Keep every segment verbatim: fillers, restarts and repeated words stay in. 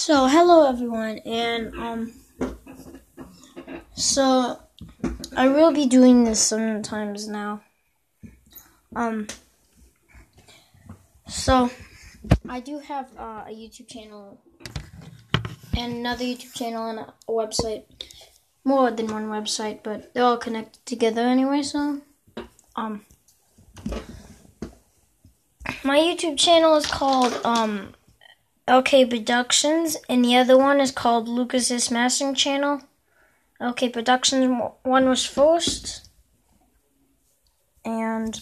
So hello everyone, and um, so I will be doing this sometimes now. Um, so I do have uh, a YouTube channel and another YouTube channel and a, a website, more than one website, but they're all connected together anyway. So um, my YouTube channel is called um. L K Productions, and the other one is called Lucas's Smashing Channel. L K Productions one was first, and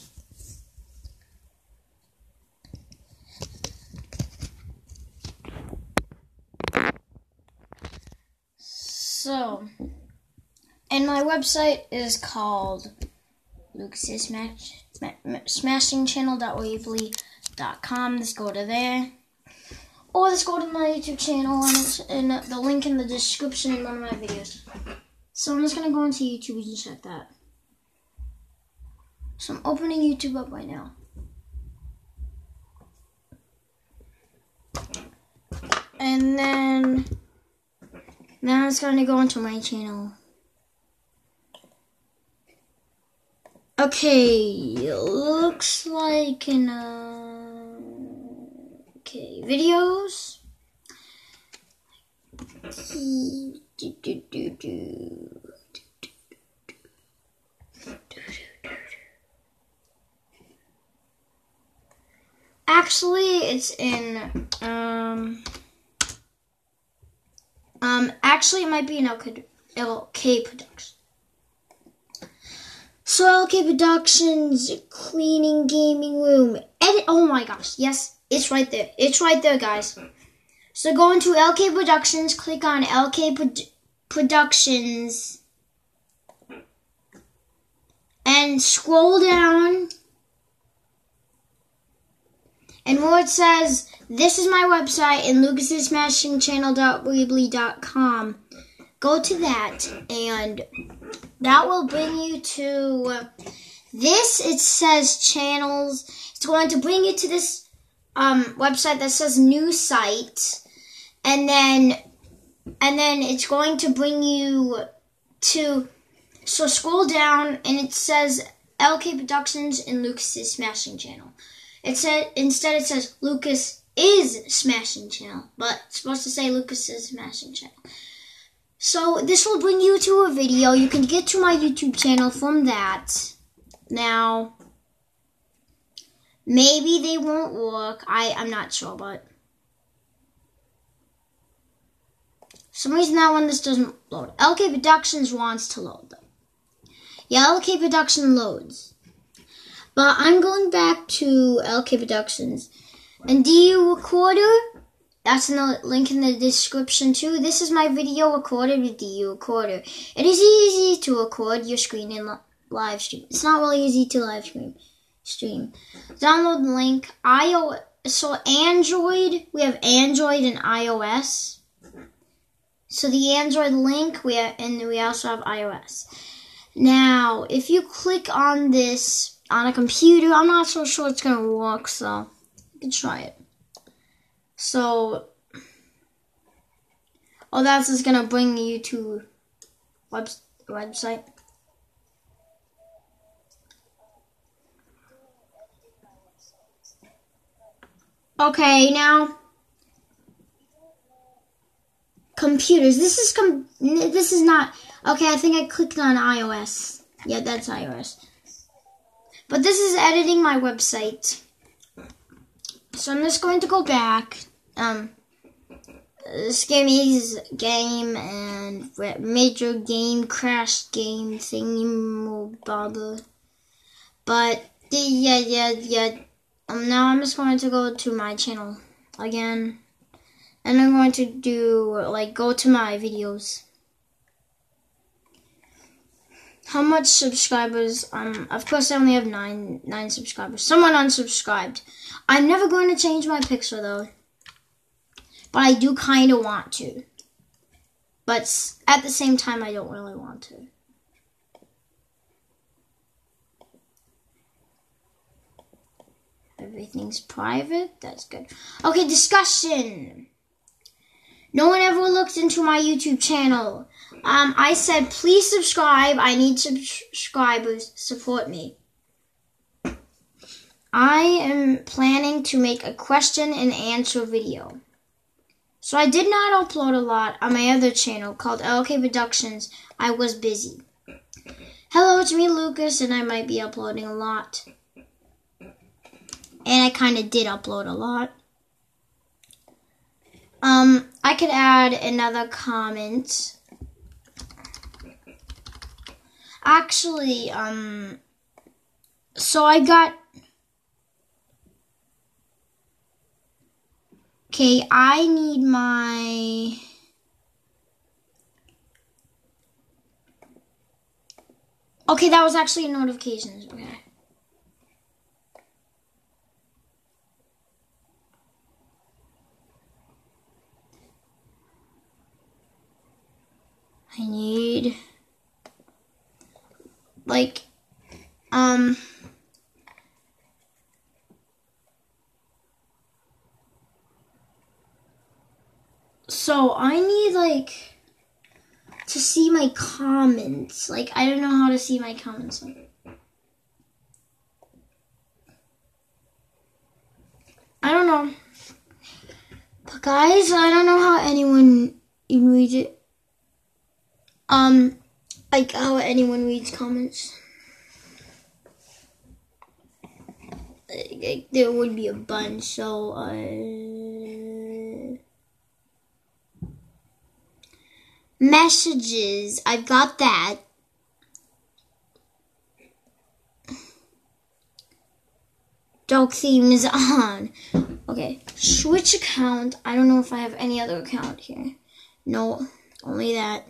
so, and my website is called Lucas's Smash, Smashing Channel dot weebly dot com. Let's go to there. Or let's go to my YouTube channel, and it's in the link in the description in one of my videos. So I'm just going to go into YouTube and check that. So I'm opening YouTube up right now. And then, now it's going to go into my channel. Okay, looks like in a... Okay, videos. Actually, it's in um um. Actually, it might be in L K, L K Productions. So L K Productions, cleaning gaming room, edit. Oh my gosh, yes. It's right there. It's right there, guys. So go into L K Productions, click on L K Pro Productions, and scroll down. And where it says, this is my website in Lucas's Smashing Channel dot weebly dot com, go to that, and that will bring you to this. It says channels. It's going to bring you to this Um, website that says new site, and then and then it's going to bring you to, so scroll down and it says L K Productions and Lucas's Smashing Channel. It said instead it says Lucas is Smashing Channel, but it's supposed to say Lucas's Smashing Channel. So this will bring you to a video. You can get to my YouTube channel from that. Now, maybe they won't work. I, I'm not sure, but for some reason that one this doesn't load. L K Productions wants to load though. Yeah, L K Production loads. But I'm going back to L K Productions. And D U Recorder, that's in the link in the description too. This is my video recorded with D U Recorder. It is easy to record your screen and live stream. It's not really easy to live stream. Stream. Download the link. iOS. So Android, we have Android and iOS. So the Android link, we have, and we also have iOS. Now, if you click on this on a computer, I'm not so sure it's gonna work, so you can try it. So, oh, that's just gonna bring you to web website. Okay, now computers. This is com. This is not okay. I think I clicked on iOS. Yeah, that's iOS. But this is editing my website. So I'm just going to go back. Um, this game is game and major game crash game thingy bother. But yeah, yeah, yeah. Um, now I'm just going to go to my channel again, and I'm going to do, like, go to my videos. How much subscribers? Um, of course I only have nine, nine subscribers. Someone unsubscribed. I'm never going to change my picture though, but I do kind of want to. But at the same time, I don't really want to. Everything's private. That's good. Okay, discussion. No one ever looked into my YouTube channel. Um, I said, please subscribe. I need subscribers. Support me. I am planning to make a question and answer video. So I did not upload a lot on my other channel called L K Productions. I was busy. Hello, it's me, Lucas, and I might be uploading a lot. And I kind of did upload a lot. Um, I could add another comment. Actually, um, so I got, okay, I need my, okay, that was actually a notifications, okay. I need, like, um, so I need, like, to see my comments. Like, I don't know how to see my comments. I don't know. But guys, I don't know how anyone even reads it. Um, like how anyone reads comments. Like, there would be a bunch, so uh, messages. I've got that. Dog theme is on. Okay, switch account. I don't know if I have any other account here. No, only that.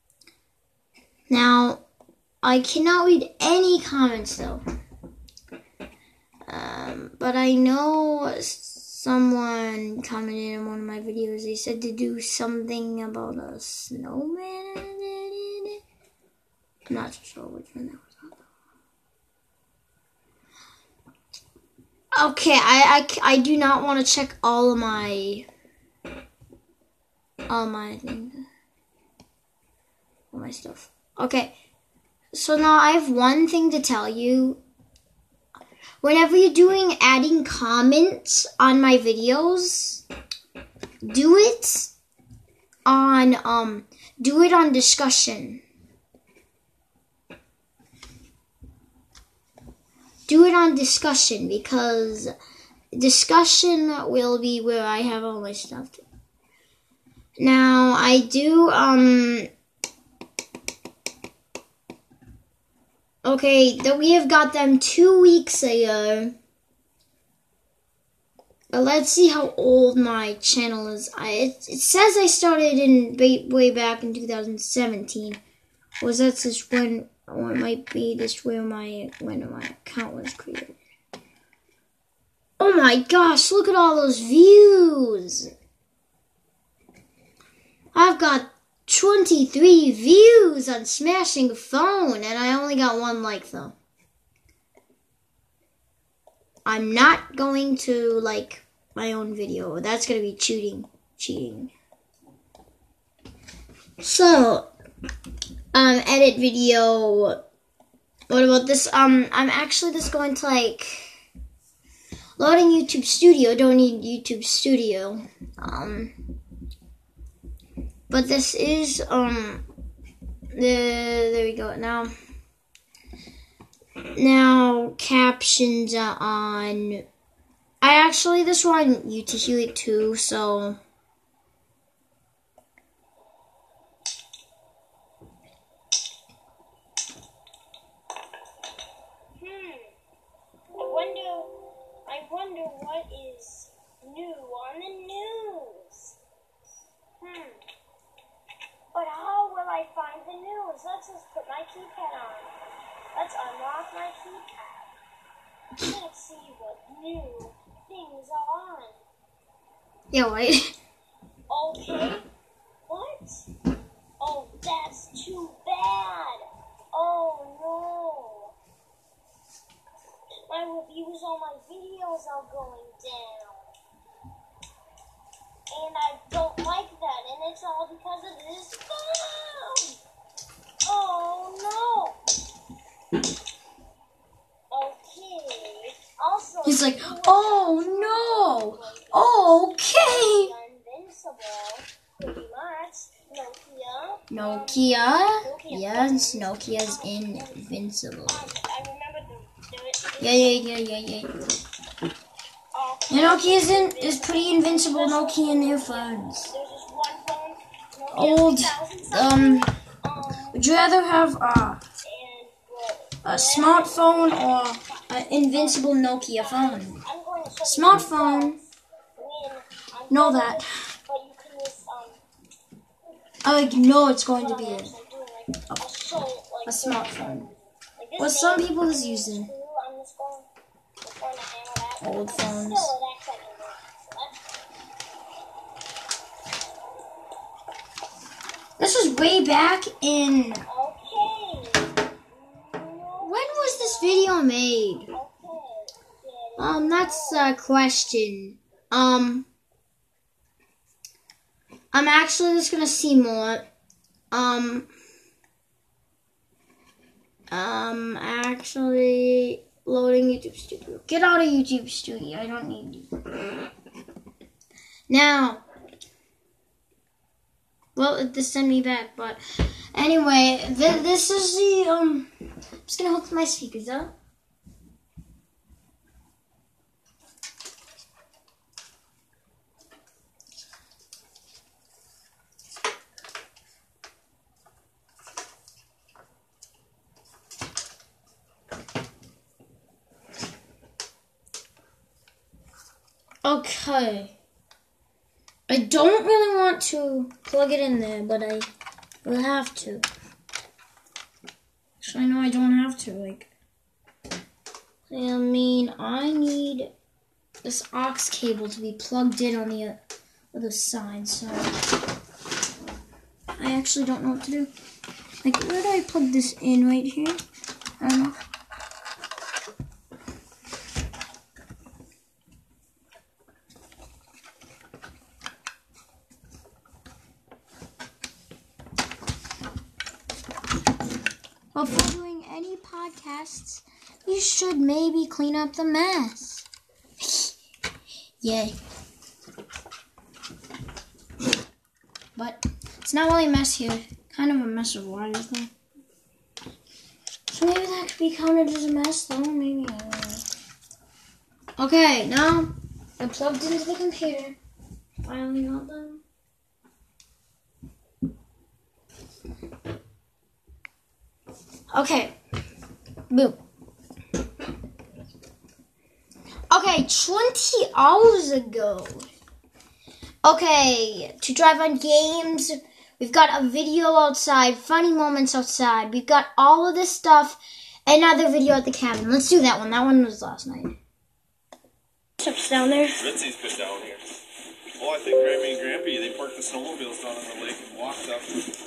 Now, I cannot read any comments though. Um, but I know someone commented in one of my videos. They said to do something about a snowman. I'm not sure which one that was. Okay, I, I, I do not want to check all of my, all my things, all my stuff. Okay, so now I have one thing to tell you. Whenever you're doing adding comments on my videos, do it on, um, do it on discussion. Do it on discussion, because discussion will be where I have all my stuff. Now, I do, um, okay, that we have got them two weeks ago. But let's see how old my channel is. I, it, it says I started in way back in two thousand seventeen. Was that just when, or it might be this where my, when my account was created. Oh my gosh, look at all those views. I've got twenty-three views on Smashing a Phone, and I only got one like though. I'm not going to like my own video. That's gonna be cheating. Cheating. So, um, edit video. What about this? Um, I'm actually just going to like loading YouTube Studio. Don't need YouTube Studio. Um. But this is, um, the, there we go. Now, now captions are on. I actually, this want you to hear it too, so. Hmm. I wonder, I wonder what is new on the news. Hmm. But how will I find the news? Let's just put my keypad on. Let's unlock my keypad. Let's see what new things are on. Yeah, wait. Okay. What? Oh, that's too bad. Oh, no. My reviews on my videos are going down. And I don't like that. And Okay. Invincible, pretty much. Nokia. Nokia. Nokia. Yes, Nokia's invincible. Um, I remember the. the Yeah, yeah, yeah, yeah, yeah. uh, Yeah, Nokia's in, is pretty invincible. Nokia new phones. There's this one phone. Nokia Old. three thousand Um. something, um, Would you rather have uh, and well, a smartphone or an invincible Nokia phone? I'm going to show you Smartphone. when I'm Know done with that. this, but you can use um. I know it's going to what be I'm a, actually doing, like, I'll show, like, a smartphone. like this What some name people is is using. true on this phone. We're going to hammer that. Old But phones. Still, it acts like a word. So that's This is way back in. okay. When was this video made? Okay. Um, that's a question. Um, I'm actually just gonna see more. Um, um, actually loading YouTube Studio. Get out of YouTube Studio. I don't need you. Now, well, it just sent me back, but anyway, th- this is the, um, I'm just gonna hook my speakers up. Okay. I don't really want to plug it in there, but I will have to. Actually, no, I don't have to. Like, I mean, I need this aux cable to be plugged in on the other side, so I actually don't know what to do. Like, where do I plug this in? Right here? I don't know. Before doing any podcasts, you should maybe clean up the mess. Yay. But it's not really a mess here. Kind of a mess of wires, though. So maybe that could be counted as a mess, though. Maybe. I don't know. Okay, now I plugged into the computer. Finally got them. Okay. Boom. Okay, twenty hours ago. Okay, to drive on games. We've got a video outside, funny moments outside. We've got all of this stuff. Another video at the cabin. Let's do that one. That one was last night. Steps down there. Ritzy's put down here. Oh, I think Grammy and Grampy, they parked the snowmobiles down on the lake and walked up.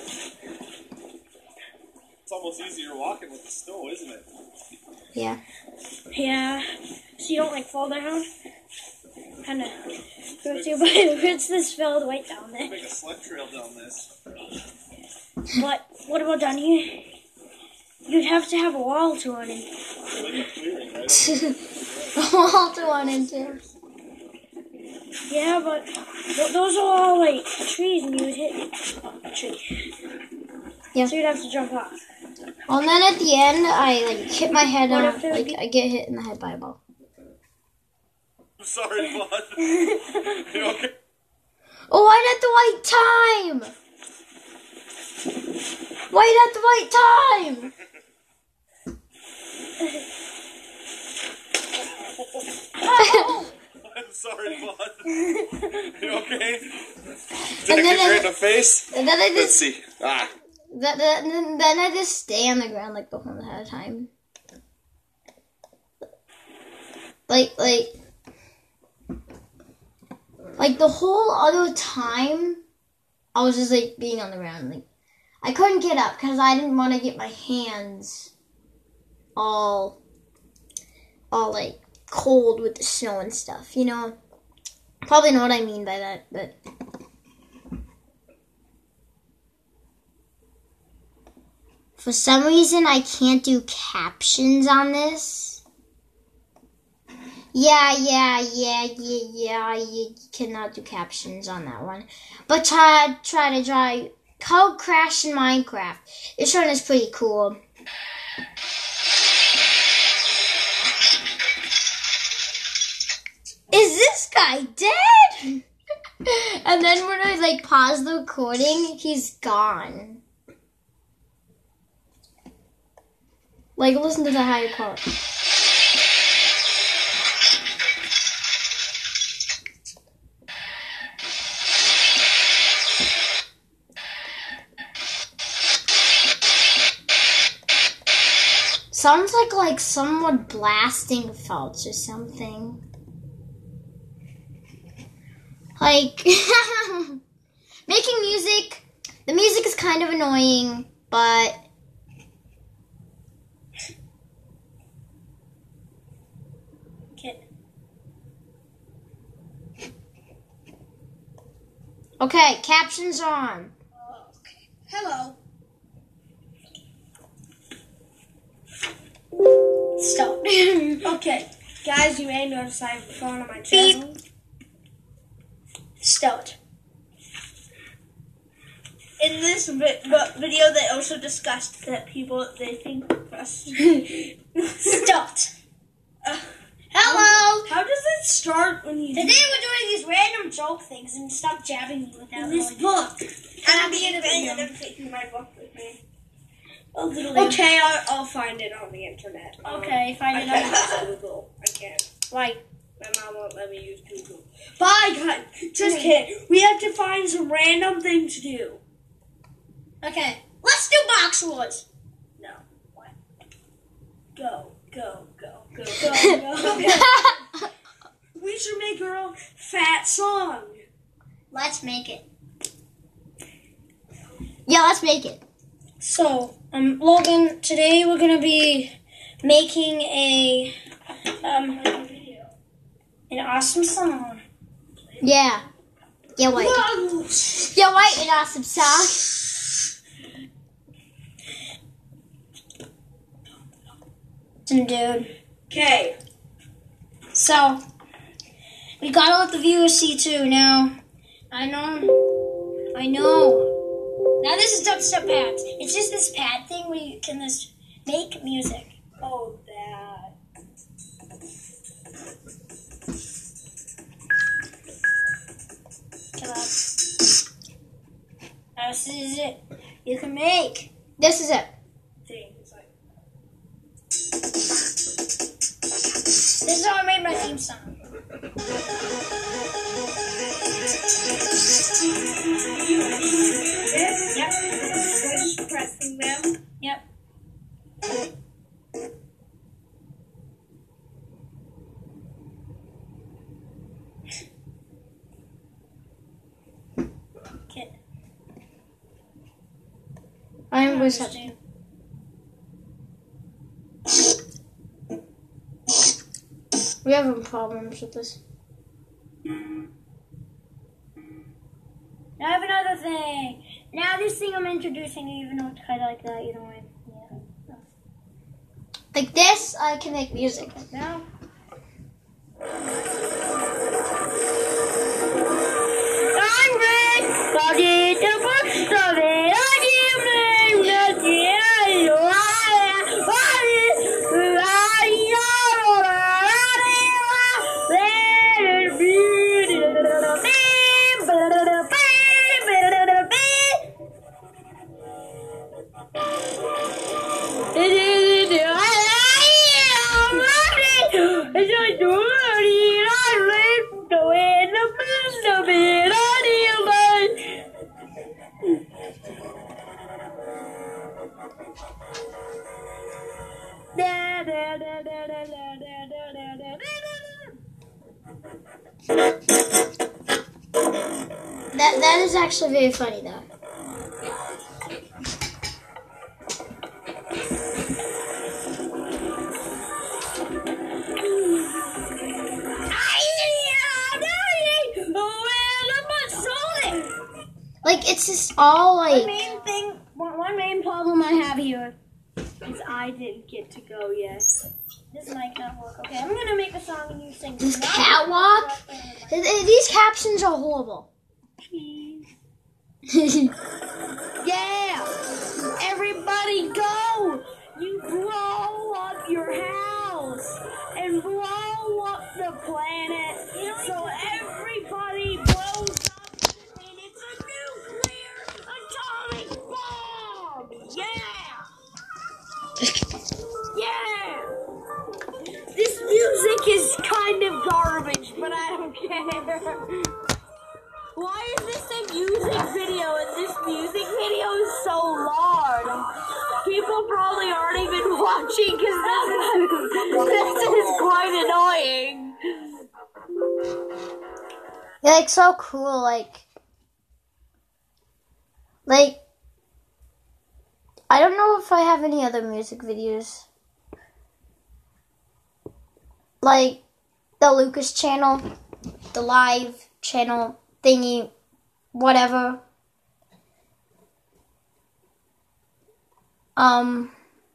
It's almost easier walking with the snow, isn't it? Yeah. Yeah. So you don't like fall down? Kind of hurts you, but it hurts this filled right down there. Make a sled trail down this. But what about down here? You'd have to have a wall to run in. Like a clearing, right? All to one and two. Yeah, but th- those are all like trees, and you would hit a tree. Yeah. So you'd have to jump off. Well, and then at the end, I like hit my head What on. if it would Like be- I get hit in the head by a ball. I'm sorry, bud. You okay? Oh, right at the right time. Right at the right time. I'm sorry, bud. You okay? Did And I then get you I- right in the face? And then I Let's just see. Ah. Then, then, then I just stay on the ground like the whole entire time. Like, like, like the whole other time, I was just like being on the ground. Like, I couldn't get up because I didn't want to get my hands all, all like cold with the snow and stuff. You know, probably know what I mean by that, but. For some reason, I can't do captions on this. Yeah, yeah, yeah, yeah, yeah. You cannot do captions on that one. But try, try to try Code Crash in Minecraft. This one is pretty cool. Is this guy dead? And then when I like pause the recording, he's gone. Like, listen to the higher quality. Sounds like like someone blasting faults or something. Like making music. The music is kind of annoying, but Okay. Okay, captions on. Okay. Hello. Stop. Okay, guys, you may notice I have a phone on my channel. Beep. Start. In this vi- video, they also discussed that people they think us. Start. Uh, Hello. How, how does it start when you? Today do we're doing these random joke things, and stop jabbing me without this book. And I'm being and I'm taking my book with me. Oh, okay, I'll, I'll find it on the internet. Okay, um, find it I can't on use Google. I can't. Why? My mom won't let me use Google. Bye, guys. Just kidding. We have to find some random thing to do. Okay, let's do box wars. No. What? Go, go, go, go, go, go, go. We should make our own fat song. Let's make it. Yeah, let's make it. So, um, Logan, today we're gonna be making a um an awesome song. Yeah. Yeah, wait. Whoa. Yeah, wait, an awesome song. Dude. Okay. So, we gotta let the viewers see too now. I know. I know. Now this is dubstep pads. It's just this pad thing where you can just make music. Oh, that. Come on. Now this is it. You can make. This is it. Things like. This is how I made my theme song. Yep. Just pressing them. Yep. Okay. I'm reception. We have problems with this. Now I have another thing. Now this thing I'm introducing, even though it's kind of like that, you know, yeah. Like this, I can make music. Now. I'm red, but it's a bunch of it. I give them the That that is actually very funny though. Like it's just all like. One main thing, one, one main problem I have here is I didn't get to go yet. This might not work. Okay, I'm gonna make a song and you sing. This catwalk? Th- th- These captions are horrible. Yeah! Everybody go! You blow up your house and blow up the planet so everybody blows up and it's a nuclear atomic bomb! Yeah! Yeah! This music is kind of garbage, but I don't care. Why is this a music video and this music video is so long? People probably aren't even watching because this, this is quite annoying. You're like so cool, like, like, I don't know if I have any other music videos. Like, the Lucas channel, the live channel thingy, whatever. Um,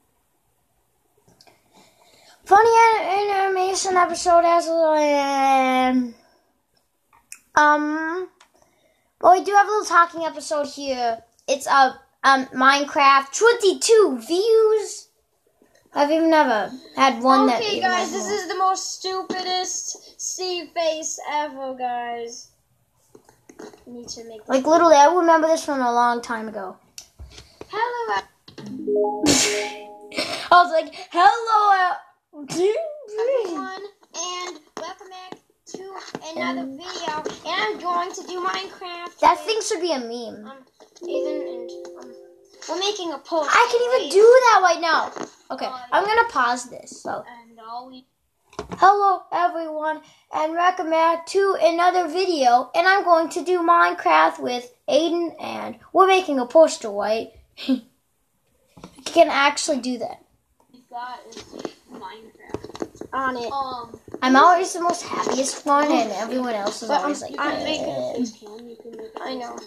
funny animation episode as um, um, well, we do have a little talking episode here. It's a uh, um Minecraft twenty-two views. I've even never had one that. Okay, guys, this is the most stupidest sea face ever, guys. I need to make like literally, I remember this from a long time ago. Hello. I was like, hello, everyone, and welcome back to another video. And I'm going to do Minecraft. That with, thing should be a meme. Um, Ethan and um, we're making a post. I can even do that right now. Okay, uh, I'm gonna pause this. So, and all we. Hello, everyone, and welcome back to another video. And I'm going to do Minecraft with Aiden, and we're making a poster, right? You can actually do that. Got is Minecraft on it. Um, I'm always the most happiest one, and everyone else is but always I'm, like. I'm eh. making a face cam. You can make I know.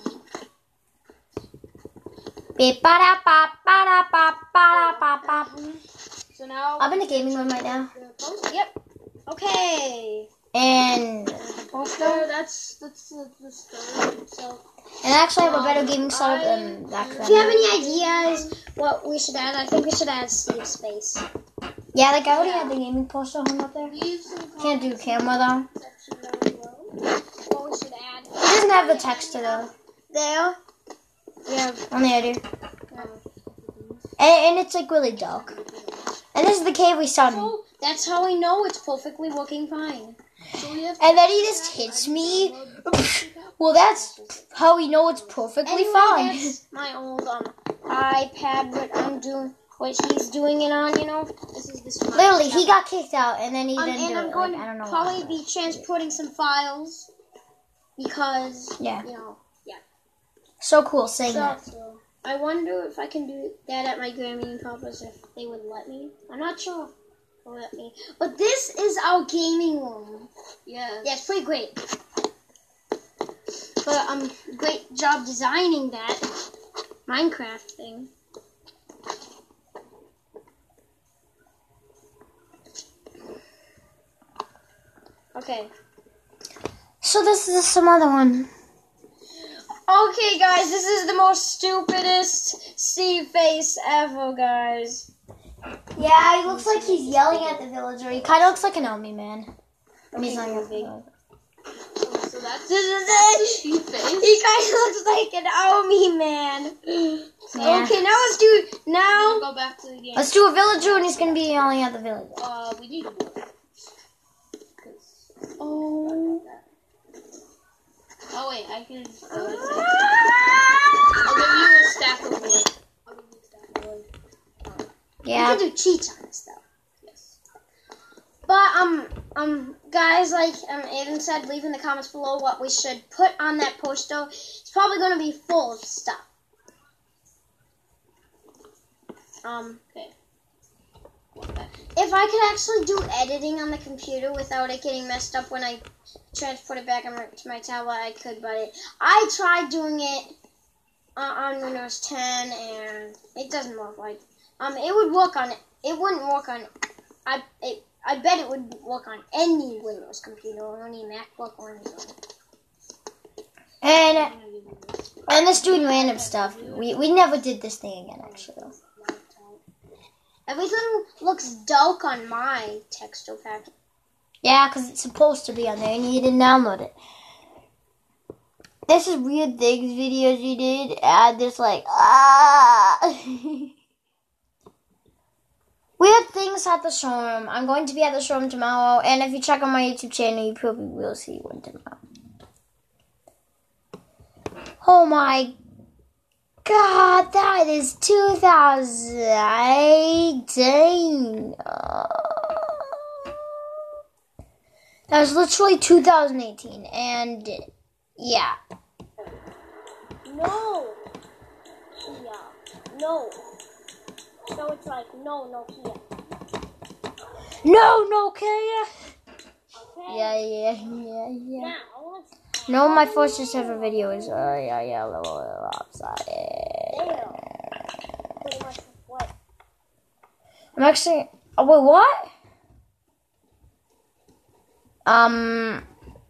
So now I'm in the gaming room right now. Yep. Okay. And So that's that's the, the start. So. And actually, I have a better gaming setup than that. Do you have any ideas what we should add? I think we should add Steve Space. Yeah, like I already had the gaming poster hung up there. Can't do camera though. What we should add? It doesn't have the texture though. There. Yeah. On the idea. And, and it's like really dark. And this is the cave we started. So that's how we know it's perfectly working fine. So we have and then he just hits me. Well, that's how we know it's perfectly anyway, fine. That's my old um iPad, what I'm doing, what he's doing it on. You know, this is this. Literally, he got kicked out, and then he um, didn't and do I'm it. going Like, I don't know to probably why. be transporting some files because Yeah. you know, yeah. So cool saying So, that. so I wonder if I can do that at my Grammy and Papa's if they would let me. I'm not sure. They'll let me. But this is our gaming room. Yeah. Yeah, it's pretty great. But um, great job designing that Minecraft thing. Okay. So this is some other one. Okay, guys, this is the most stupidest sea face ever, guys. Yeah, he looks like he's yelling at the villager. He kind of looks like an army man. He's not your big. So that's, this is it. She face. He kind of looks like an army man. Yeah. Okay, now let's do now. Go back to the game. Let's do a villager, and he's gonna be yelling at the villager. Uh, we need wood. Oh. Oh wait, I can. Uh, I'll give you a stack of wood. I'll give you a stack of wood. Yeah. We can do cheats on this though. Yes. But um um guys, like um Aiden said, leave in the comments below what we should put on that poster. It's probably gonna be full of stuff. Um okay. If I could actually do editing on the computer without it getting messed up when I transport it back on my, to my tablet, I could, but it, I tried doing it uh, on Windows ten and it doesn't work like um it would work on it. It wouldn't work on I it, I bet it would work on any Windows computer or any MacBook or anything. And and it's doing random stuff. We we never did this thing again, actually. Everything looks dark on my texture pack. Yeah, because it's supposed to be on there and you didn't download it. This is weird things videos you did. Add this like, ah. Weird things at the showroom. I'm going to be at the showroom tomorrow. And if you check on my YouTube channel, you probably will see one tomorrow. Oh my God, that is two thousand eighteen. That was literally two thousand eighteen, and yeah. No, Kia, no. So it's like no, no Kia. No, no Kia. Okay. Yeah, yeah, yeah, yeah. Now let's. No, my first ever video is uh yeah yeah little outside. Pretty much what? I'm actually. Oh wait, what? Um.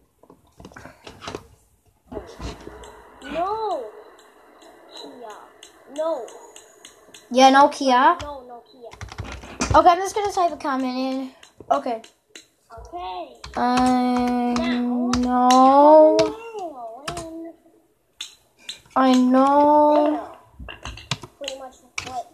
No. Kia. No. Yeah, no Kia. No, no Kia. Okay, I'm just gonna type a comment in. Okay. Okay. I Now. know. And I know. pretty much what?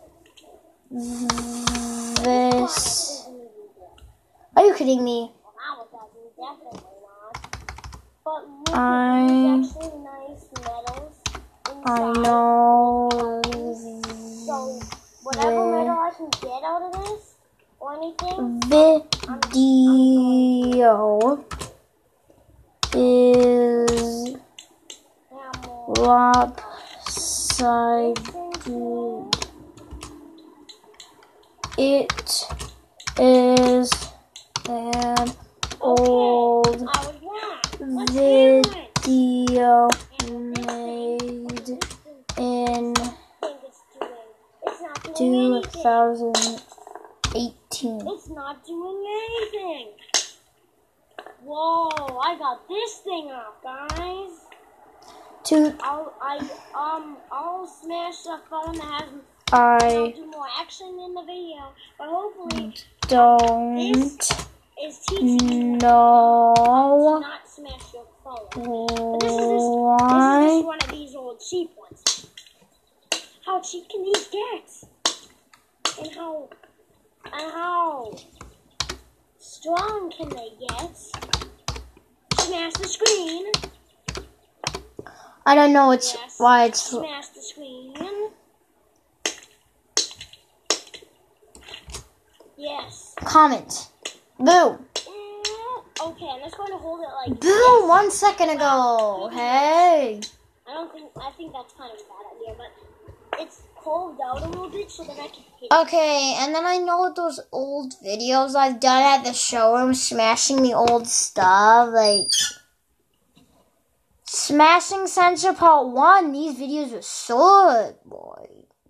This. Are you kidding me? Well, that was definitely not. But look, I. it's actually nice metals inside. I know. So whatever metal I can get out of this or anything. Video is lopsided. It is an old video made in two thousand eighteen. It's not doing anything. Whoa, I got this thing up, guys. Two, I'll, I, um, I'll smash the phone that has, I I'll do more action in the video, but hopefully don't this is teaching you know to not smash your phone. But this is this, this is just why. one of these old cheap ones. How cheap can these get? And how, and how strong can they get? Smash the screen. I don't know it's Yes. why it's Smash the screen. Yes. comment. Boom. Okay, I'm just going to hold it like Boom. this. One second ago. Hey. I don't think, I think that's kind of a bad idea, but it's cold out a little bit so that I can hit it. Okay, and then I know those old videos I've done at the showroom, smashing the old stuff, like smashing Sensor Part One. These videos are so good, boy.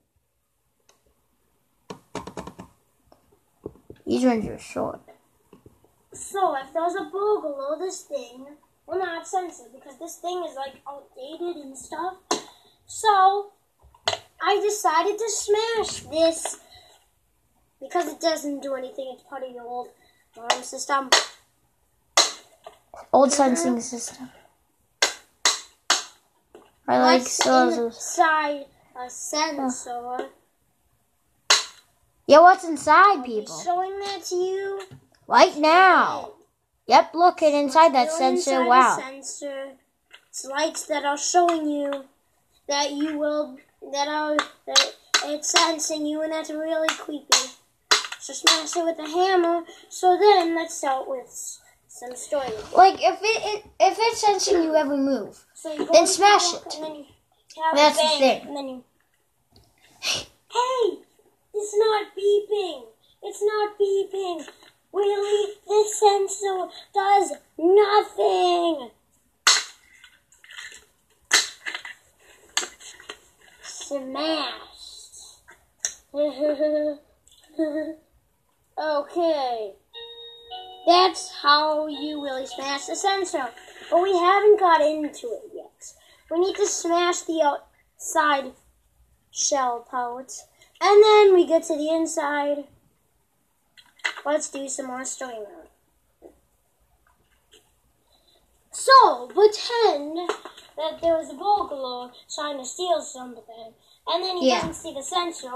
These ones are short. So, if there's a bug below this thing, well, not sensor, because this thing is, like, outdated and stuff. So, I decided to smash this because it doesn't do anything. It's part of your old alarm system. Old sensing system. I like What's those. inside a sensor? Yeah, what's inside, I'll be people? showing that to you. Right now. Yep, look at inside that Go sensor. inside Wow. the sensor. It's lights that are showing you that you will, that are, that it's sensing you, and that's really creepy. So smash it with a hammer. So then, let's start with some story. Like if it, it if it's sensing you every move, So you go then into smash the- it. And then you have That's a the bang, thing. And then you, hey, it's not beeping. It's not beeping. Really, this sensor does nothing. Smashed. Okay. That's how you really smash the sensor. But we haven't got into it yet. We need to smash the outside shell part. And then we get to the inside. Let's do some more story mode. So, pretend that there was a burglar trying to steal something. And then he Yeah. doesn't see the sensor.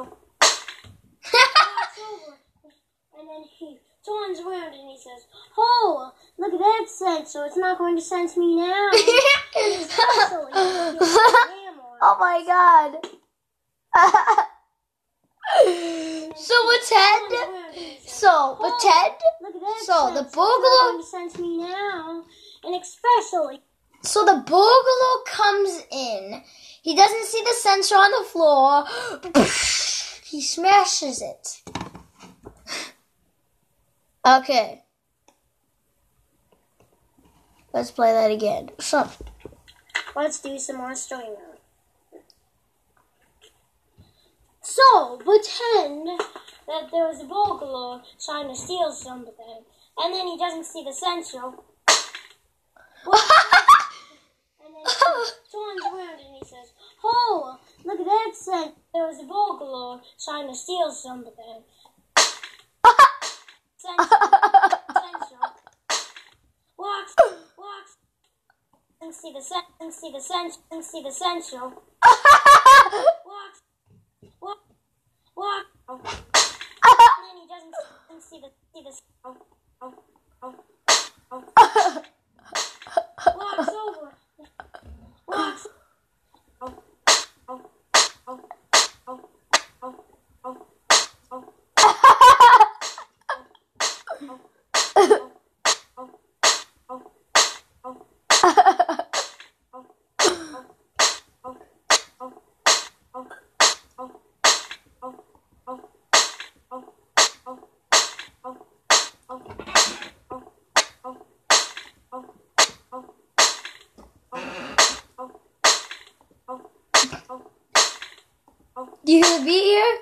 And then he turns around and he says, "Oh, look at that sensor. It's not going to sense me now." Especially if you have a hammer. Oh my god. So pretend. So pretend. Look at that So sensor. the It's not burglar. going to sense me now. And especially. So the burglar comes in. He doesn't see the sensor on the floor. He smashes it. Okay. Let's play that again. So, Let's do some more story mode. So, pretend that there was a burglar trying to steal something, and then he doesn't see the sensor. And then he turns around and he says, "Oh, look at that sensor. There was a burglar trying to steal something." Sensor, sensor. Walks, walks. And see the sen, and see the sensor, and see the sensor. Walks, walk, walk. And then he doesn't and see the see the. Oh, oh, oh, oh. Walks over. Walks. Oh, oh, oh, oh, oh, oh, oh. do you hear the beat here?